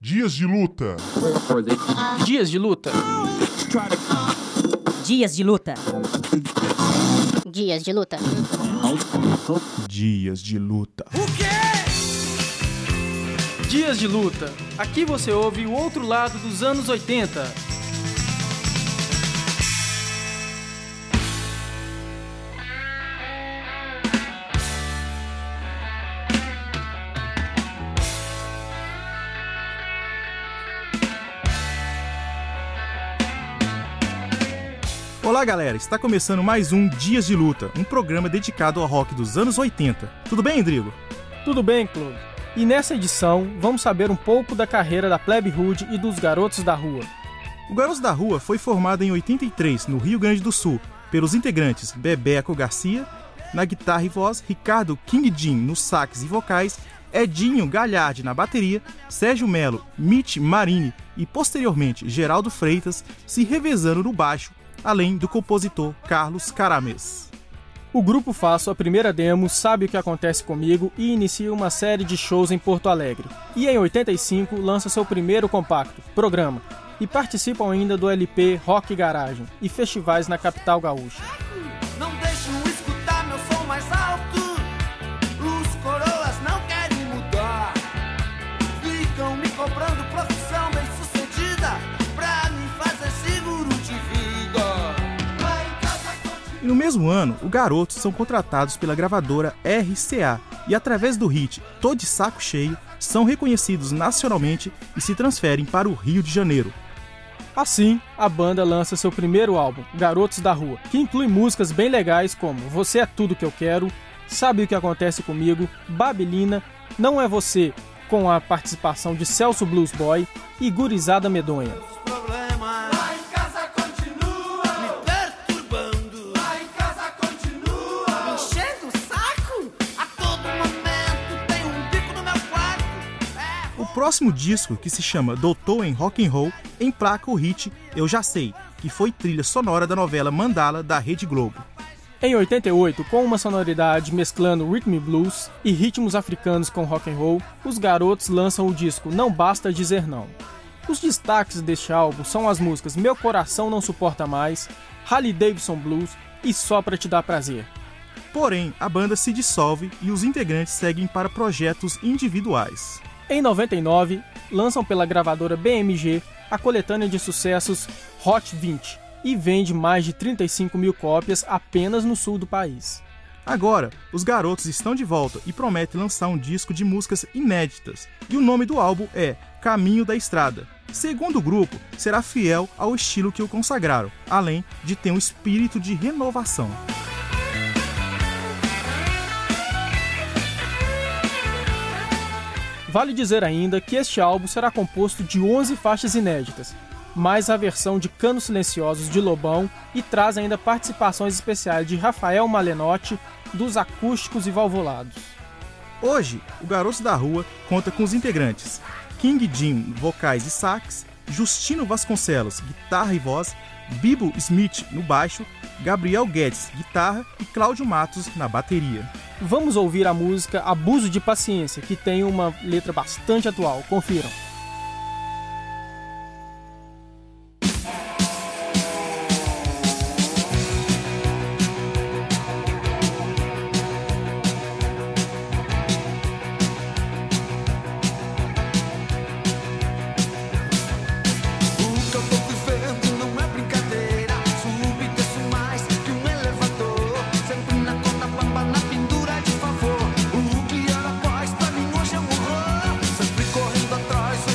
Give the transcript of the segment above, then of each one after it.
Dias de luta. Dias de luta. Dias de luta. Dias de luta. Dias de luta. O quê? Dias de luta. Aqui você ouve o outro lado dos anos 80. Olá galera, está começando mais um Dias de Luta, um programa dedicado ao rock dos anos 80. Tudo bem, Rodrigo? Tudo bem, Claude. E nessa edição, vamos saber um pouco da carreira da Plebe Hood e dos Garotos da Rua. O Garotos da Rua foi formado em 83, no Rio Grande do Sul, pelos integrantes Bebeco Garcia, na guitarra e voz, Ricardo King Jim nos sax e vocais, Edinho Galhardi na bateria, Sérgio Melo, Mitch Marini e posteriormente Geraldo Freitas se revezando no baixo, além do compositor Carlos Caramês. O grupo faz sua primeira demo, Sabe o que Acontece Comigo, e inicia uma série de shows em Porto Alegre. E em 85 lança seu primeiro compacto, Programa, e participam ainda do LP Rock Garagem e festivais na capital gaúcha. Não deixo escutar meu som mais alto, os coroas não querem mudar, ficam me cobrando profissão bem sucedida pra me fazer seguro de vida. E no mesmo ano, os Garotos são contratados pela gravadora RCA e através do hit Tô de Saco Cheio, são reconhecidos nacionalmente e se transferem para o Rio de Janeiro. Assim, a banda lança seu primeiro álbum, Garotos da Rua, que inclui músicas bem legais como Você é Tudo Que Eu Quero, Sabe o que Acontece Comigo, Babilina, Não É Você, com a participação de Celso Blues Boy e Gurizada Medonha. O próximo disco, que se chama Doutor em Rock and Roll, emplaca o hit Eu Já Sei, que foi trilha sonora da novela Mandala da Rede Globo. Em 88, com uma sonoridade mesclando rhythm and blues e ritmos africanos com rock and roll, os Garotos lançam o disco Não Basta Dizer Não. Os destaques deste álbum são as músicas Meu Coração Não Suporta Mais, Harley Davidson Blues e Só Pra Te Dar Prazer. Porém, a banda se dissolve e os integrantes seguem para projetos individuais. Em 99, lançam pela gravadora BMG a coletânea de sucessos Hot 20 e vende mais de 35 mil cópias apenas no sul do país. Agora, os Garotos estão de volta e prometem lançar um disco de músicas inéditas, e o nome do álbum é Caminho da Estrada. Segundo o grupo, será fiel ao estilo que o consagraram, além de ter um espírito de renovação. Vale dizer ainda que este álbum será composto de 11 faixas inéditas, mais a versão de Canos Silenciosos de Lobão, e traz ainda participações especiais de Rafael Malenotti, dos Acústicos e Valvulados. Hoje, o Garotos da Rua conta com os integrantes King Jim, vocais e sax, Justino Vasconcelos, guitarra e voz, Bibo Smith no baixo, Gabriel Guedes, guitarra e Cláudio Matos na bateria. Vamos ouvir a música Abuso de Paciência, que tem uma letra bastante atual. Confiram. Correndo atrás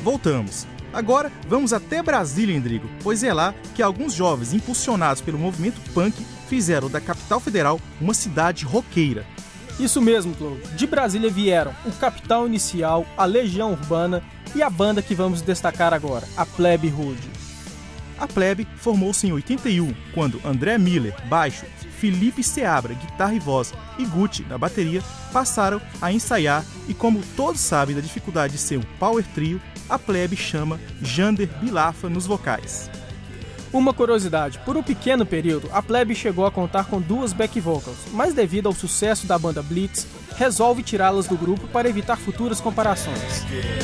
voltamos. Agora vamos até Brasília, Endrigo, pois é lá que alguns jovens impulsionados pelo movimento punk fizeram da capital federal uma cidade roqueira. Isso mesmo, Clô. De Brasília vieram o Capital Inicial, a Legião Urbana e a banda que vamos destacar agora, a Plebe Rude. A Plebe formou-se em 81, quando André Miller, baixo, Felipe Seabra, guitarra e voz, e Gucci, na bateria, passaram a ensaiar e, como todos sabem da dificuldade de ser um power trio, a Plebe chama Jander Bilafa nos vocais. Uma curiosidade, por um pequeno período, a Plebe chegou a contar com 2 back vocals, mas devido ao sucesso da banda Blitz, resolve tirá-las do grupo para evitar futuras comparações.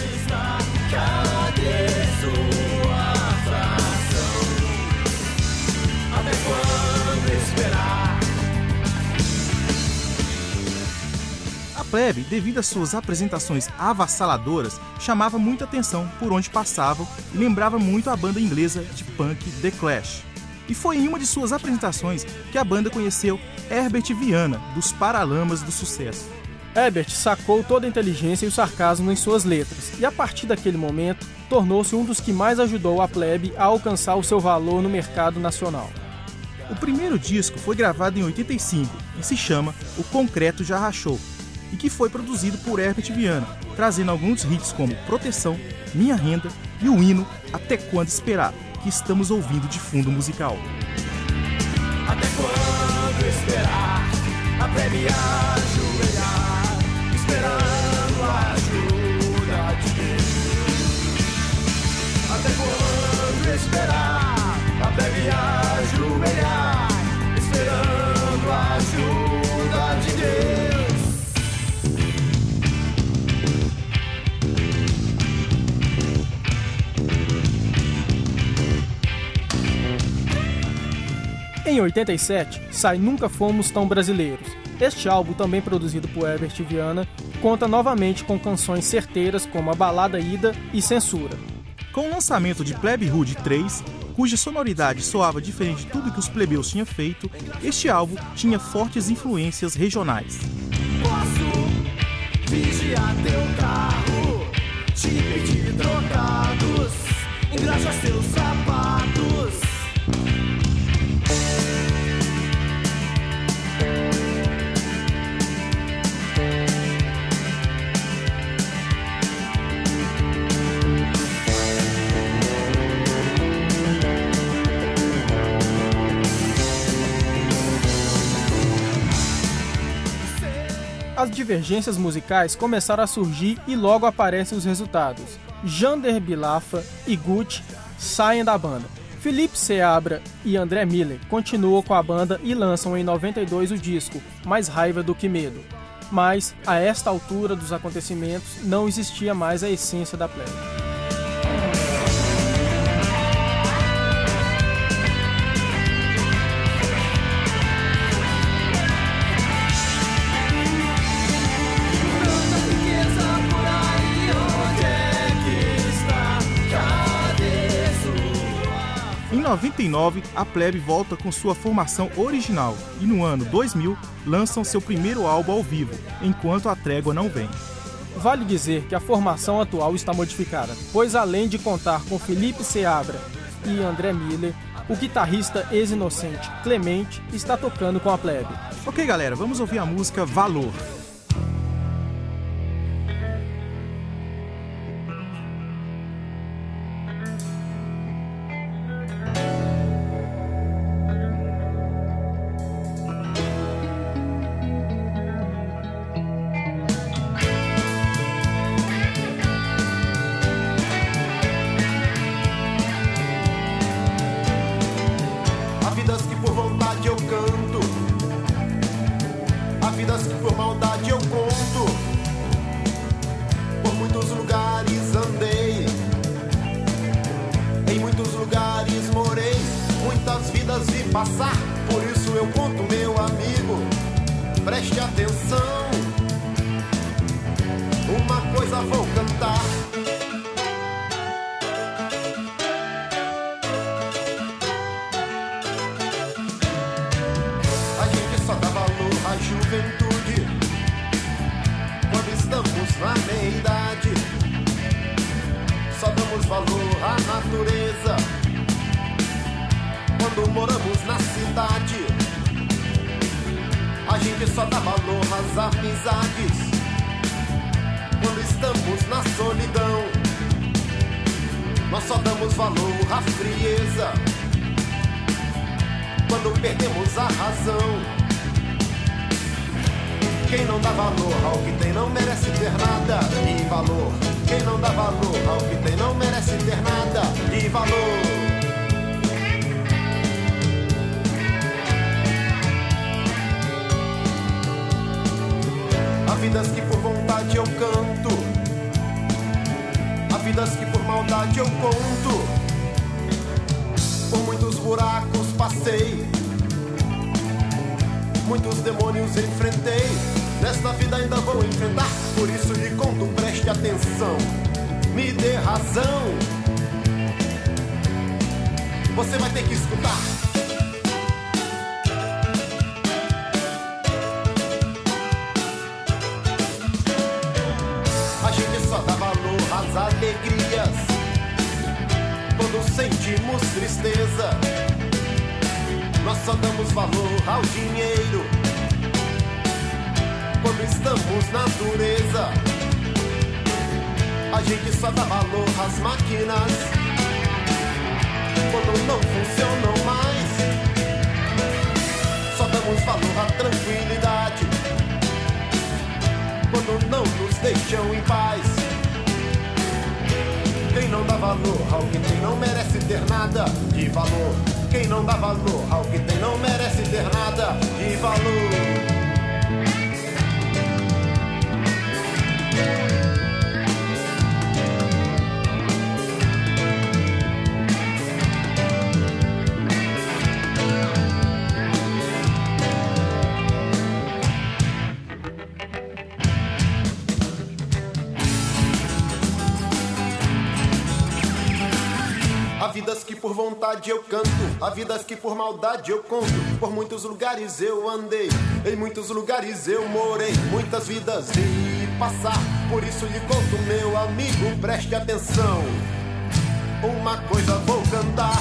A Plebe, devido às suas apresentações avassaladoras, chamava muita atenção por onde passavam e lembrava muito a banda inglesa de punk The Clash. E foi em uma de suas apresentações que a banda conheceu Herbert Viana, dos Paralamas do Sucesso. Herbert sacou toda a inteligência e o sarcasmo em suas letras, e a partir daquele momento, tornou-se um dos que mais ajudou a Plebe a alcançar o seu valor no mercado nacional. O primeiro disco foi gravado em 85 e se chama O Concreto Já Rachou, e que foi produzido por Herbert Viana, trazendo alguns hits como Proteção, Minha Renda e o hino Até Quando Esperar, que estamos ouvindo de fundo musical. Até quando esperar a Plebe ajoelhar, esperando a ajuda de Deus? Até quando esperar a Plebe ajoelhar, esperando a ajuda de Deus? Em 87, sai Nunca Fomos Tão Brasileiros. Este álbum, também produzido por Herbert Viana, conta novamente com canções certeiras como A Balada Ida e Censura. Com o lançamento de Plebe Rude 3, cuja sonoridade soava diferente de tudo que os plebeus tinham feito, este álbum tinha fortes influências regionais. Posso vigiar teu carro, te pedir trocados, engraxar seus sapatos. As divergências musicais começaram a surgir e logo aparecem os resultados. Jander Bilafa e Gucci saem da banda. Felipe Seabra e André Miller continuam com a banda e lançam em 92 o disco Mais Raiva do que Medo. Mas, a esta altura dos acontecimentos, não existia mais a essência da Plebe. Em 99, a Plebe volta com sua formação original e no ano 2000 lançam seu primeiro álbum ao vivo, Enquanto a Trégua Não Vem. Vale dizer que a formação atual está modificada, pois além de contar com Felipe Seabra e André Miller, o guitarrista ex-inocente Clemente está tocando com a Plebe. Ok, galera, vamos ouvir a música Valor. Vidas que por vontade eu canto, há vidas que por maldade eu conto. Por muitos lugares andei, em muitos lugares morei, muitas vidas vi passar. Por isso eu conto, meu amigo, preste atenção. Uma coisa vou cantar. A juventude, quando estamos na meia-idade, só Quando moramos na cidade, a gente só dá valor às amizades. Quando estamos na solidão, nós só damos valor à frieza. Quando perdemos a razão, quem não dá valor ao que tem não merece ter nada. E valor, quem não dá valor ao que tem não merece ter nada. E valor. Há vidas que por vontade eu canto, há vidas que por maldade eu conto. Por muitos buracos passei, muitos demônios enfrentei. Nesta vida ainda vou enfrentar, por isso lhe conto, preste atenção, me dê razão. Você vai ter que escutar. Dá valor às alegrias quando sentimos tristeza. Nós só damos valor ao dinheiro quando estamos na dureza. A gente só dá valor às máquinas quando não funcionam mais. Só damos valor à tranquilidade quando não nos deixam em paz. Quem não dá valor ao que tem não merece ter nada de valor. Quem não dá valor ao que tem não merece ter nada de valor. Há vidas que por vontade eu canto, há vidas que por maldade eu conto. Por muitos lugares eu andei, em muitos lugares eu morei. Muitas vidas vi passar, por isso lhe conto, meu amigo, preste atenção. Uma coisa vou cantar.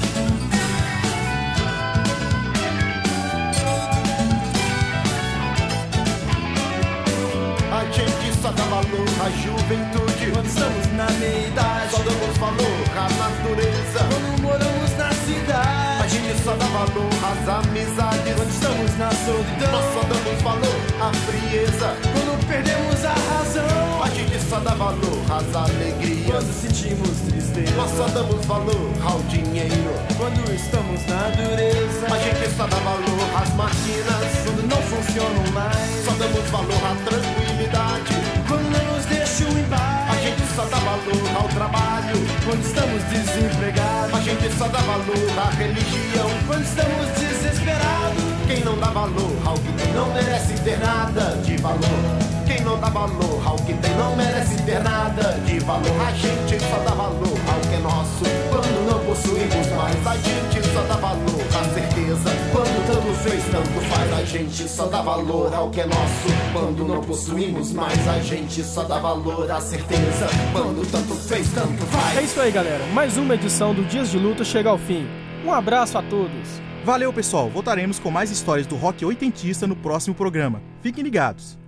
A gente só dá valor à juventude quando estamos na meia-idade. Só damos valor à natureza quando moramos na cidade. A gente só dá valor às amizades quando estamos na solidão. Nós só damos valor à frieza quando perdemos a razão. A gente só dá valor às alegrias quando sentimos tristeza. Nós só damos valor ao dinheiro quando estamos na dureza. A gente só dá valor às máquinas quando não funcionam mais. Só damos valor à tranquilidade quando não nos deixam em paz. A gente só dá valor ao trabalho quando estamos desempregados. A gente só dá valor à religião quando estamos desesperados. Quem não dá valor ao que tem não merece ter nada de valor. Quem não dá valor ao que tem não merece ter nada de valor. A gente só dá valor ao que é nosso quando não possuímos mais. A gente só dá valor à certeza quando tanto fez, tanto faz. A gente só dá valor ao que é nosso quando não possuímos mais. A gente só dá valor à certeza quando tanto fez, tanto faz. É isso aí, galera. Mais uma edição do Dias de Luta chega ao fim. Um abraço a todos. Valeu, pessoal. Voltaremos com mais histórias do rock oitentista no próximo programa. Fiquem ligados.